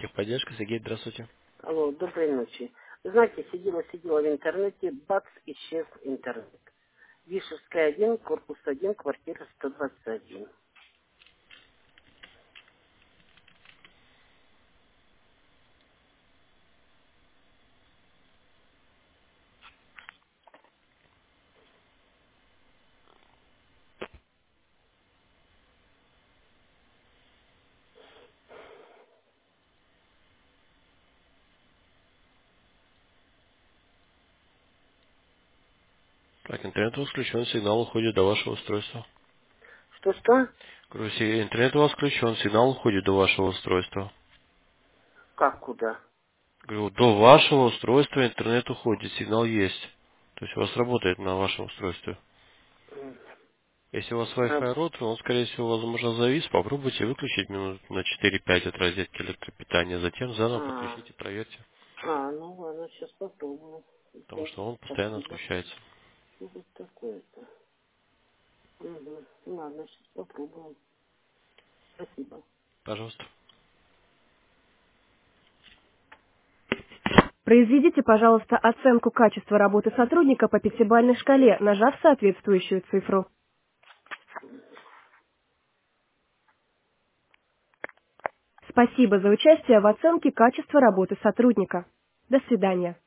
Техподдержка, Сергей, здравствуйте. Алло, доброй ночи. Вы знаете, сидела в интернете, бац, исчез интернет. Вишевская 1, корпус 1, квартира 121. Так, интернет у вас включен, сигнал уходит до вашего устройства. Что-что? Говорю, интернет у вас включен, сигнал уходит до вашего устройства. Как куда? Говорю, до вашего устройства интернет уходит, сигнал есть. То есть у вас работает на вашем устройстве. Если у вас Раб- Wi-Fi роутер, он, скорее всего, возможно, завис, попробуйте выключить минут на 4-5 от розетки электропитания, затем заново А, подключите, проверьте, ну ладно, сейчас попробую. потому Окей, что он постоянно спасибо. отключается. Что тут такое-то? Угу. Ладно, сейчас попробуем. Спасибо. Пожалуйста. Произведите, пожалуйста, оценку качества работы сотрудника по пятибалльной шкале, нажав соответствующую цифру. Спасибо за участие в оценке качества работы сотрудника. До свидания.